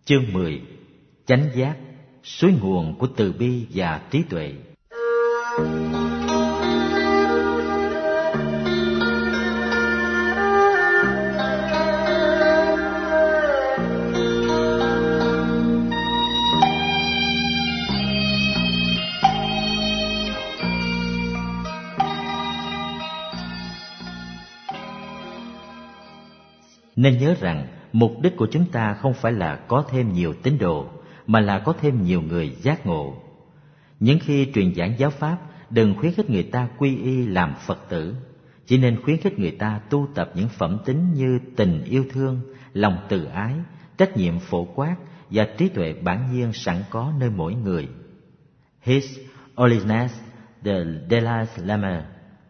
Chương 10. Chánh giác, suối nguồn của từ bi và trí tuệ. Nên nhớ rằng mục đích của chúng ta không phải là có thêm nhiều tín đồ, mà là có thêm nhiều người giác ngộ. Những khi truyền giảng giáo pháp, đừng khuyến khích người ta quy y làm Phật tử, chỉ nên khuyến khích người ta tu tập những phẩm tính như tình yêu thương, lòng từ ái, trách nhiệm phổ quát và trí tuệ bản nhiên sẵn có nơi mỗi người. His Holiness the Dalai Lama.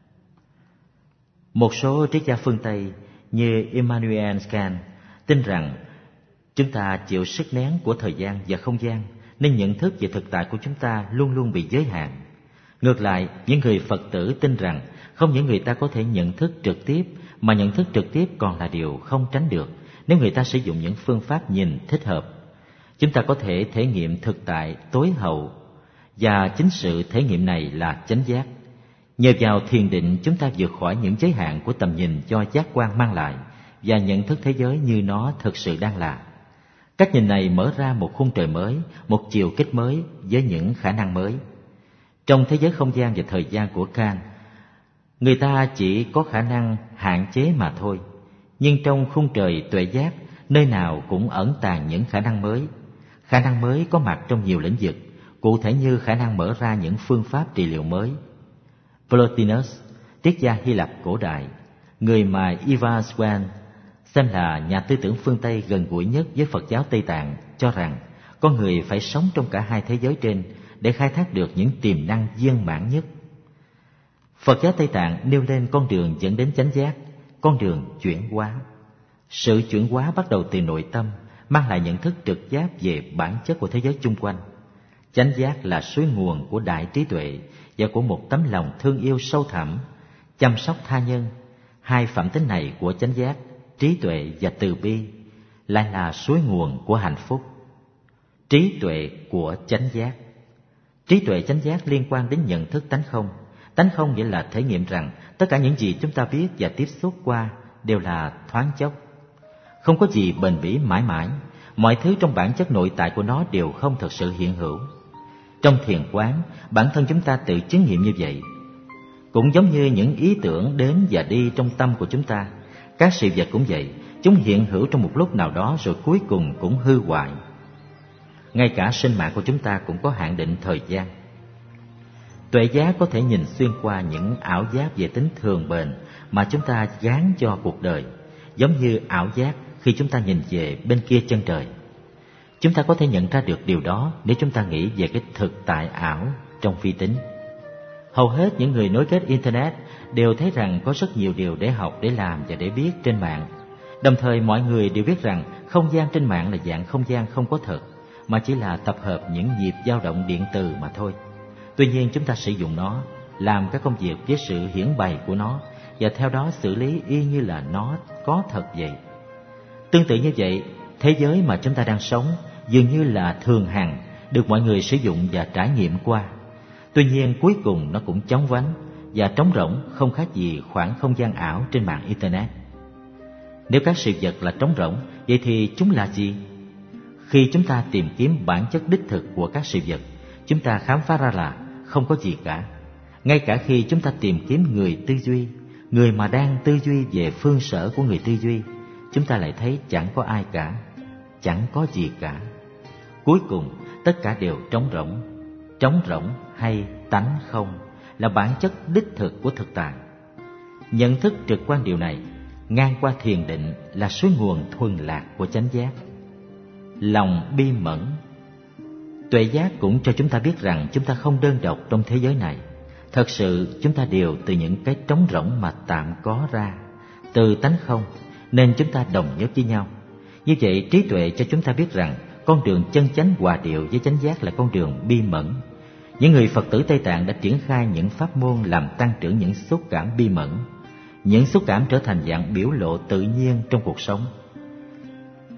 Một số triết gia phương Tây như Immanuel Kant tin rằng chúng ta chịu sức nén của thời gian và không gian, nên nhận thức về thực tại của chúng ta luôn luôn bị giới hạn. Ngược lại, những người Phật tử tin rằng không những người ta có thể nhận thức trực tiếp, mà nhận thức trực tiếp còn là điều không tránh được nếu người ta sử dụng những phương pháp nhìn thích hợp. Chúng ta có thể thể nghiệm thực tại tối hậu, và chính sự thể nghiệm này là chánh giác. Nhờ vào thiền định, chúng ta vượt khỏi những giới hạn của tầm nhìn do giác quan mang lại và nhận thức thế giới như nó thực sự đang là. Cách nhìn này mở ra một khung trời mới, một chiều kích mới với những khả năng mới. Trong thế giới không gian và thời gian của Kant, người ta chỉ có khả năng hạn chế mà thôi. Nhưng trong khung trời tuệ giác, nơi nào cũng ẩn tàng những khả năng mới. Khả năng mới có mặt trong nhiều lĩnh vực, cụ thể như khả năng mở ra những phương pháp trị liệu mới. Plotinus, triết gia Hy Lạp cổ đại, người mà Ivan Swan xem là nhà tư tưởng phương Tây gần gũi nhất với Phật giáo Tây Tạng, cho rằng con người phải sống trong cả hai thế giới trên để khai thác được những tiềm năng viên mãn nhất. Phật giáo Tây Tạng nêu lên con đường dẫn đến chánh giác, con đường chuyển hóa. Sự chuyển hóa bắt đầu từ nội tâm, mang lại nhận thức trực giác về bản chất của thế giới chung quanh. Chánh giác là suối nguồn của đại trí tuệ và của một tấm lòng thương yêu sâu thẳm, chăm sóc tha nhân. Hai phẩm tính này của chánh giác, trí tuệ và từ bi, lại là suối nguồn của hạnh phúc. Trí tuệ của chánh giác. Trí tuệ chánh giác liên quan đến nhận thức tánh không. Tánh không nghĩa là thể nghiệm rằng tất cả những gì chúng ta biết và tiếp xúc qua đều là thoáng chốc. Không có gì bền bỉ mãi mãi, mọi thứ trong bản chất nội tại của nó đều không thực sự hiện hữu. Trong thiền quán, bản thân chúng ta tự chứng nghiệm như vậy. Cũng giống như những ý tưởng đến và đi trong tâm của chúng ta, các sự vật cũng vậy, chúng hiện hữu trong một lúc nào đó rồi cuối cùng cũng hư hoại. Ngay cả sinh mạng của chúng ta cũng có hạn định thời gian. Tuệ giác có thể nhìn xuyên qua những ảo giác về tính thường bền mà chúng ta gán cho cuộc đời, giống như ảo giác khi chúng ta nhìn về bên kia chân trời. Chúng ta có thể nhận ra được điều đó nếu chúng ta nghĩ về cái thực tại ảo trong phi tính. Hầu hết những người nối kết Internet đều thấy rằng có rất nhiều điều để học, để làm và để biết trên mạng. Đồng thời mọi người đều biết rằng không gian trên mạng là dạng không gian không có thật, mà chỉ là tập hợp những nhịp dao động điện từ mà thôi. Tuy nhiên chúng ta sử dụng nó, làm các công việc với sự hiển bày của nó, và theo đó xử lý y như là nó có thật vậy. Tương tự như vậy, thế giới mà chúng ta đang sống dường như là thường hằng, được mọi người sử dụng và trải nghiệm qua. Tuy nhiên cuối cùng nó cũng chóng vánh và trống rỗng, không khác gì khoảng không gian ảo trên mạng Internet. Nếu các sự vật là trống rỗng, vậy thì chúng là gì? Khi chúng ta tìm kiếm bản chất đích thực của các sự vật, chúng ta khám phá ra là không có gì cả. Ngay cả khi chúng ta tìm kiếm người tư duy, người mà đang tư duy về phương sở của người tư duy, chúng ta lại thấy chẳng có ai cả, chẳng có gì cả. Cuối cùng tất cả đều trống rỗng. Trống rỗng hay tánh không là bản chất đích thực của thực tại. Nhận thức trực quan điều này, ngang qua thiền định, là suối nguồn thuần lạc của chánh giác. Lòng bi mẫn. Tuệ giác cũng cho chúng ta biết rằng chúng ta không đơn độc trong thế giới này. Thật sự chúng ta đều từ những cái trống rỗng mà tạm có ra, từ tánh không, nên chúng ta đồng nhất với nhau. Như vậy trí tuệ cho chúng ta biết rằng con đường chân chánh hòa điệu với chánh giác là con đường bi mẫn. Những người Phật tử Tây Tạng đã triển khai những pháp môn làm tăng trưởng những xúc cảm bi mẫn. Những xúc cảm trở thành dạng biểu lộ tự nhiên trong cuộc sống.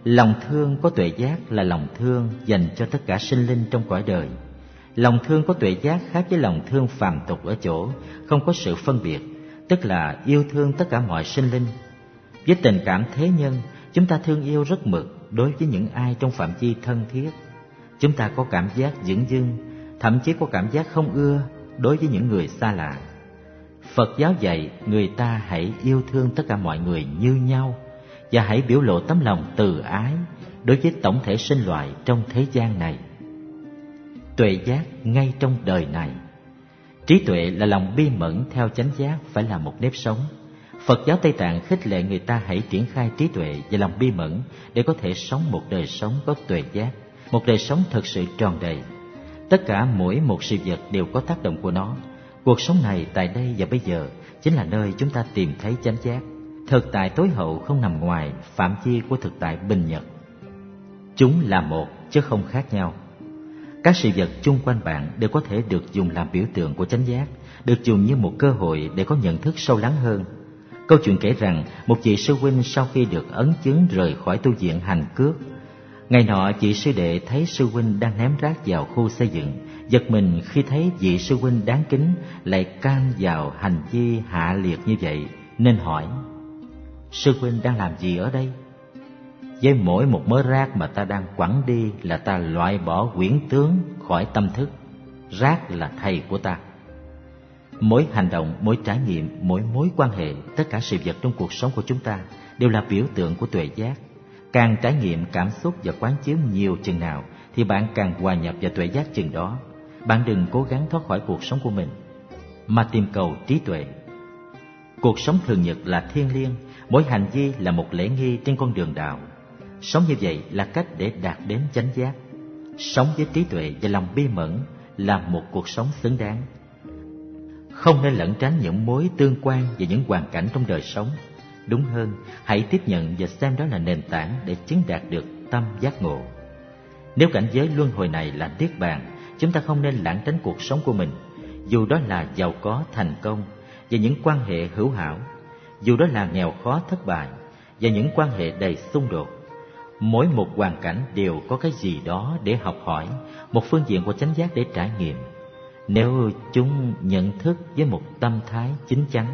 Lòng thương có tuệ giác là lòng thương dành cho tất cả sinh linh trong cõi đời. Lòng thương có tuệ giác khác với lòng thương phàm tục ở chỗ không có sự phân biệt, tức là yêu thương tất cả mọi sinh linh. Với tình cảm thế nhân, chúng ta thương yêu rất mực đối với những ai trong phạm vi thân thiết. Chúng ta có cảm giác dửng dưng, thậm chí có cảm giác không ưa đối với những người xa lạ. Phật giáo dạy người ta hãy yêu thương tất cả mọi người như nhau và hãy biểu lộ tấm lòng từ ái đối với tổng thể sinh loại trong thế gian này. Tuệ giác ngay trong đời này. Trí tuệ là lòng bi mẫn theo chánh giác, phải là một nếp sống. Phật giáo Tây Tạng khích lệ người ta hãy triển khai trí tuệ và lòng bi mẫn để có thể sống một đời sống có tuệ giác, một đời sống thực sự tròn đầy. Tất cả mỗi một sự vật đều có tác động của nó. Cuộc sống này tại đây và bây giờ chính là nơi chúng ta tìm thấy chánh giác. Thực tại tối hậu không nằm ngoài phạm vi của thực tại bình nhật. Chúng là một chứ không khác nhau. Các sự vật chung quanh bạn đều có thể được dùng làm biểu tượng của chánh giác, được dùng như một cơ hội để có nhận thức sâu lắng hơn. Câu chuyện kể rằng một vị sư huynh sau khi được ấn chứng rời khỏi tu viện hành cước. Ngày nọ vị sư đệ thấy sư huynh đang ném rác vào khu xây dựng, giật mình khi thấy vị sư huynh đáng kính lại can vào hành vi hạ liệt như vậy, nên hỏi: sư huynh đang làm gì ở đây? Với mỗi một mớ rác mà ta đang quẳng đi là ta loại bỏ quyển tướng khỏi tâm thức. Rác là thầy của ta. Mỗi hành động, mỗi trải nghiệm, mỗi mối quan hệ, tất cả sự vật trong cuộc sống của chúng ta đều là biểu tượng của tuệ giác. Càng trải nghiệm cảm xúc và quán chiếu nhiều chừng nào thì bạn càng hòa nhập vào tuệ giác chừng đó. Bạn đừng cố gắng thoát khỏi cuộc sống của mình, mà tìm cầu trí tuệ. Cuộc sống thường nhật là thiêng liêng, mỗi hành vi là một lễ nghi trên con đường đạo. Sống như vậy là cách để đạt đến chánh giác. Sống với trí tuệ và lòng bi mẫn là một cuộc sống xứng đáng. Không nên lẩn tránh những mối tương quan và những hoàn cảnh trong đời sống. Đúng hơn, hãy tiếp nhận và xem đó là nền tảng để chứng đạt được tâm giác ngộ. Nếu cảnh giới luân hồi này là niết bàn, chúng ta không nên lảng tránh cuộc sống của mình, dù đó là giàu có, thành công và những quan hệ hữu hảo, dù đó là nghèo khó, thất bại và những quan hệ đầy xung đột. Mỗi một hoàn cảnh đều có cái gì đó để học hỏi, một phương diện của chánh giác để trải nghiệm, nếu chúng nhận thức với một tâm thái chính chắn.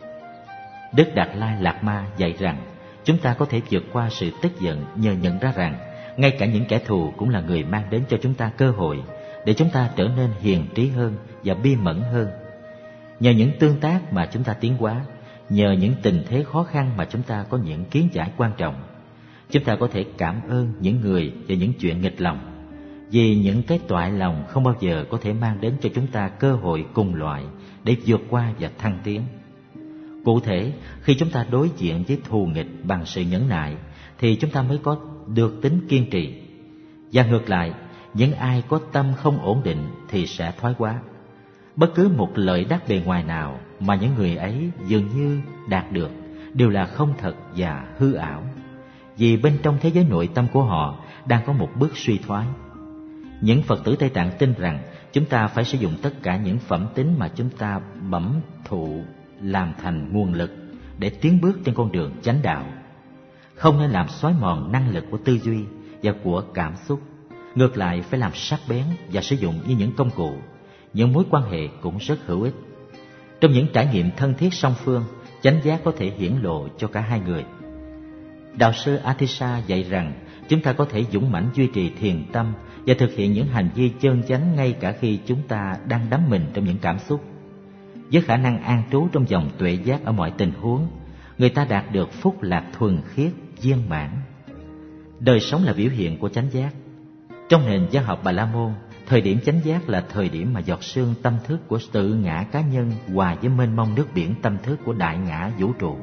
Đức Đạt Lai Lạt Ma dạy rằng chúng ta có thể vượt qua sự tức giận nhờ nhận ra rằng ngay cả những kẻ thù cũng là người mang đến cho chúng ta cơ hội để chúng ta trở nên hiền trí hơn và bi mẫn hơn. Nhờ những tương tác mà chúng ta tiến hóa, nhờ những tình thế khó khăn mà chúng ta có những kiến giải quan trọng. Chúng ta có thể cảm ơn những người và những chuyện nghịch lòng, vì những cái toại lòng không bao giờ có thể mang đến cho chúng ta cơ hội cùng loại để vượt qua và thăng tiến. Cụ thể, khi chúng ta đối diện với thù nghịch bằng sự nhẫn nại thì chúng ta mới có được tính kiên trì. Và ngược lại, những ai có tâm không ổn định thì sẽ thoái hóa. Bất cứ một lợi đắc bề ngoài nào mà những người ấy dường như đạt được đều là không thật và hư ảo, vì bên trong thế giới nội tâm của họ đang có một bước suy thoái. Những Phật tử Tây Tạng tin rằng chúng ta phải sử dụng tất cả những phẩm tính mà chúng ta bẩm thụ làm thành nguồn lực để tiến bước trên con đường chánh đạo. Không nên làm xói mòn năng lực của tư duy và của cảm xúc. Ngược lại, phải làm sắc bén và sử dụng như những công cụ. Những mối quan hệ cũng rất hữu ích. Trong những trải nghiệm thân thiết song phương, chánh giác có thể hiển lộ cho cả hai người. Đạo sư Atisha dạy rằng chúng ta có thể dũng mãnh duy trì thiền tâm và thực hiện những hành vi chân chánh ngay cả khi chúng ta đang đắm mình trong những cảm xúc. Với khả năng an trú trong dòng tuệ giác ở mọi tình huống, người ta đạt được phúc lạc thuần khiết, viên mãn. Đời sống là biểu hiện của chánh giác. Trong nền giáo học Bà La Môn, thời điểm chánh giác là thời điểm mà giọt sương tâm thức của tự ngã cá nhân hòa với mênh mông nước biển tâm thức của đại ngã vũ trụ.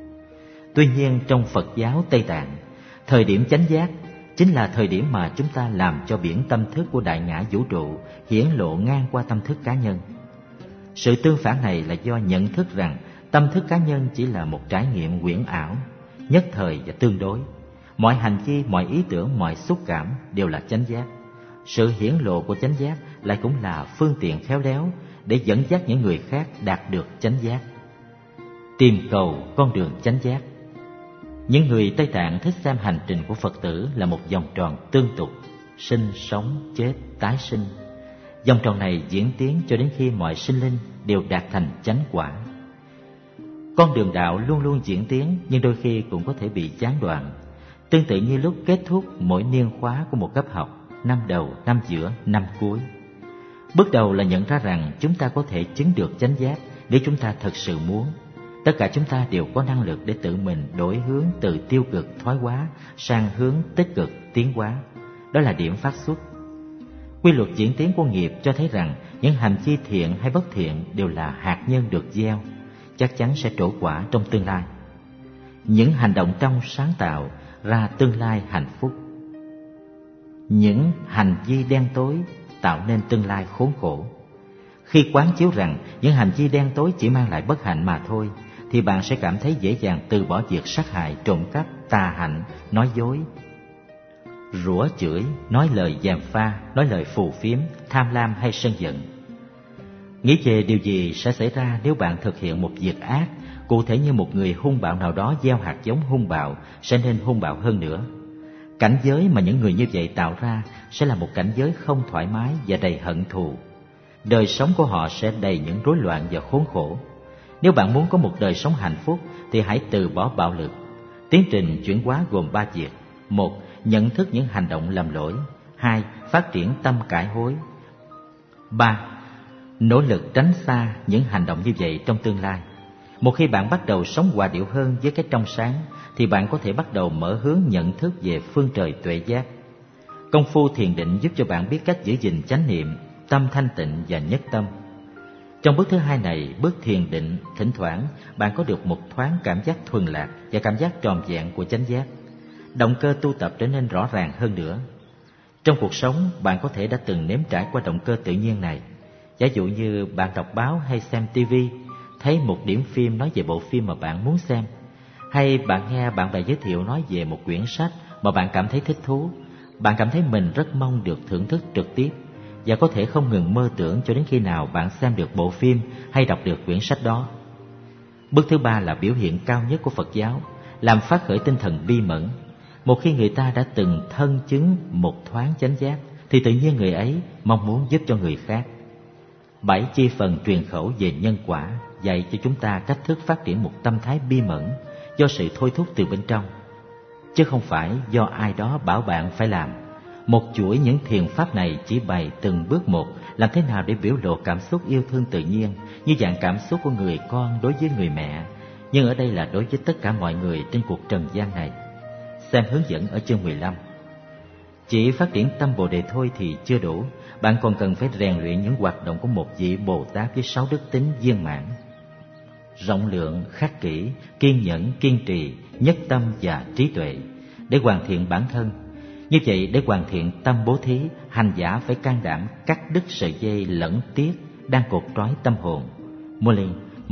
Tuy nhiên, trong Phật giáo Tây Tạng, thời điểm chánh giác chính là thời điểm mà chúng ta làm cho biển tâm thức của đại ngã vũ trụ hiển lộ ngang qua tâm thức cá nhân. Sự tương phản này là do nhận thức rằng tâm thức cá nhân chỉ là một trải nghiệm huyễn ảo, nhất thời và tương đối. Mọi hành vi, mọi ý tưởng, mọi xúc cảm đều là chánh giác. Sự hiển lộ của chánh giác lại cũng là phương tiện khéo léo để dẫn dắt những người khác đạt được chánh giác. Tìm cầu con đường chánh giác. Những người Tây Tạng thích xem hành trình của Phật tử là một vòng tròn tương tục, sinh, sống, chết, tái sinh. Vòng tròn này diễn tiến cho đến khi mọi sinh linh đều đạt thành chánh quả. Con đường đạo luôn luôn diễn tiến, nhưng đôi khi cũng có thể bị gián đoạn. Tương tự như lúc kết thúc mỗi niên khóa của một cấp học, năm đầu, năm giữa, năm cuối. Bước đầu là nhận ra rằng chúng ta có thể chứng được chánh giác nếu chúng ta thật sự muốn. Tất cả chúng ta đều có năng lực để tự mình đổi hướng từ tiêu cực thoái hóa sang hướng tích cực tiến hóa. Đó là điểm phát xuất. Quy luật diễn tiến của nghiệp cho thấy rằng những hành vi thiện hay bất thiện đều là hạt nhân được gieo, chắc chắn sẽ trổ quả trong tương lai. Những hành động trong sáng tạo ra tương lai hạnh phúc. Những hành vi đen tối tạo nên tương lai khốn khổ. Khi quán chiếu rằng những hành vi đen tối chỉ mang lại bất hạnh mà thôi, thì bạn sẽ cảm thấy dễ dàng từ bỏ việc sát hại, trộm cắp, tà hạnh, nói dối, rủa chửi, nói lời gièm pha, nói lời phù phiếm, tham lam hay sân giận. Nghĩ về điều gì sẽ xảy ra nếu bạn thực hiện một việc ác, cụ thể như một người hung bạo nào đó gieo hạt giống hung bạo sẽ nên hung bạo hơn nữa. Cảnh giới mà những người như vậy tạo ra sẽ là một cảnh giới không thoải mái và đầy hận thù. Đời sống của họ sẽ đầy những rối loạn và khốn khổ. Nếu bạn muốn có một đời sống hạnh phúc thì hãy từ bỏ bạo lực. Tiến trình chuyển hóa gồm 3 việc. 1. Nhận thức những hành động lầm lỗi. 2. Phát triển tâm cải hối. 3. Nỗ lực tránh xa những hành động như vậy trong tương lai. Một khi bạn bắt đầu sống hòa điệu hơn với cái trong sáng, thì bạn có thể bắt đầu mở hướng nhận thức về phương trời tuệ giác. Công phu thiền định giúp cho bạn biết cách giữ gìn chánh niệm, tâm thanh tịnh và nhất tâm. Trong bước thứ 2 này, bước thiền định, thỉnh thoảng bạn có được một thoáng cảm giác thuần lạc và cảm giác tròn vẹn của chánh giác. Động cơ tu tập trở nên rõ ràng hơn nữa. Trong cuộc sống, bạn có thể đã từng nếm trải qua động cơ tự nhiên này. Giả dụ như bạn đọc báo hay xem TV, thấy một điểm phim nói về bộ phim mà bạn muốn xem, hay bạn nghe bạn bè giới thiệu nói về một quyển sách mà bạn cảm thấy thích thú. Bạn cảm thấy mình rất mong được thưởng thức trực tiếp và có thể không ngừng mơ tưởng cho đến khi nào bạn xem được bộ phim hay đọc được quyển sách đó. Bước thứ 3 là biểu hiện cao nhất của Phật giáo, làm phát khởi tinh thần bi mẫn. Một khi người ta đã từng thân chứng một thoáng chánh giác, thì tự nhiên người ấy mong muốn giúp cho người khác. 7 chi phần truyền khẩu về nhân quả dạy cho chúng ta cách thức phát triển một tâm thái bi mẫn do sự thôi thúc từ bên trong, chứ không phải do ai đó bảo bạn phải làm. Một chuỗi những thiền pháp này chỉ bày từng bước một làm thế nào để biểu lộ cảm xúc yêu thương tự nhiên, như dạng cảm xúc của người con đối với người mẹ, nhưng ở đây là đối với tất cả mọi người trên cuộc trần gian này. Xem hướng dẫn ở chương 15. Chỉ phát triển tâm Bồ Đề thôi thì chưa đủ, bạn còn cần phải rèn luyện những hoạt động của một vị Bồ Tát với 6 đức tính viên mãn: rộng lượng, khắc kỷ, kiên nhẫn, kiên trì, nhất tâm và trí tuệ, để hoàn thiện bản thân. Như vậy, để hoàn thiện tâm bố thí, hành giả phải can đảm cắt đứt sợi dây lẫn tiếc đang cột trói tâm hồn. Molin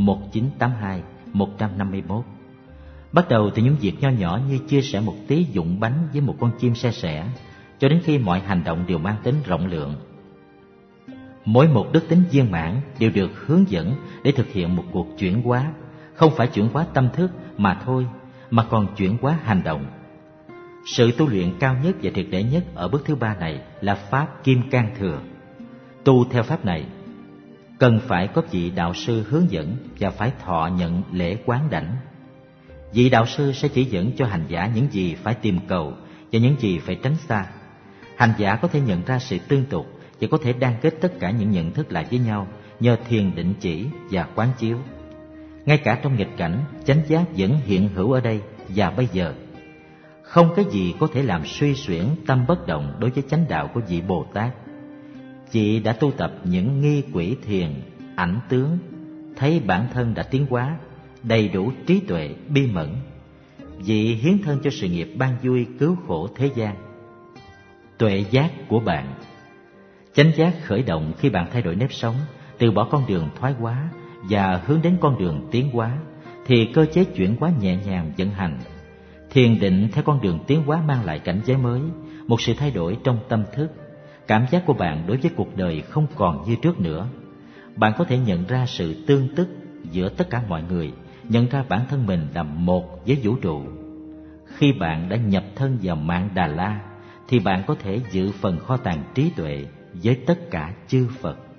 1982-151. Bắt đầu từ những việc nho nhỏ như chia sẻ một tí vụn bánh với một con chim se sẻ, cho đến khi mọi hành động đều mang tính rộng lượng. Mỗi một đức tính viên mãn đều được hướng dẫn để thực hiện một cuộc chuyển hóa, không phải chuyển hóa tâm thức mà thôi, mà còn chuyển hóa hành động. Sự tu luyện cao nhất và triệt để nhất ở bước thứ 3 này là pháp Kim Cang Thừa. Tu theo pháp này cần phải có vị đạo sư hướng dẫn và phải thọ nhận lễ quán đảnh. Vị đạo sư sẽ chỉ dẫn cho hành giả những gì phải tìm cầu và những gì phải tránh xa. Hành giả có thể nhận ra sự tương tục và có thể đan kết tất cả những nhận thức lại với nhau nhờ thiền định chỉ và quán chiếu. Ngay cả trong nghịch cảnh, chánh giác vẫn hiện hữu ở đây và bây giờ. Không cái gì có thể làm suy xuyển tâm bất động đối với chánh đạo của vị Bồ Tát. Vị đã tu tập những nghi quỷ thiền, ảnh tướng, thấy bản thân đã tiến hóa, đầy đủ trí tuệ, bi mẫn. Vị hiến thân cho sự nghiệp ban vui cứu khổ thế gian. Tuệ giác của bạn. Chánh giác khởi động khi bạn thay đổi nếp sống, từ bỏ con đường thoái hóa và hướng đến con đường tiến hóa, thì cơ chế chuyển hóa nhẹ nhàng vận hành. Thiền định theo con đường tiến hóa mang lại cảnh giới mới, một sự thay đổi trong tâm thức. Cảm giác của bạn đối với cuộc đời không còn như trước nữa. Bạn có thể nhận ra sự tương tức giữa tất cả mọi người, nhận ra bản thân mình là một với vũ trụ. Khi bạn đã nhập thân vào mạng Đà La thì bạn có thể giữ phần kho tàng trí tuệ với tất cả chư Phật.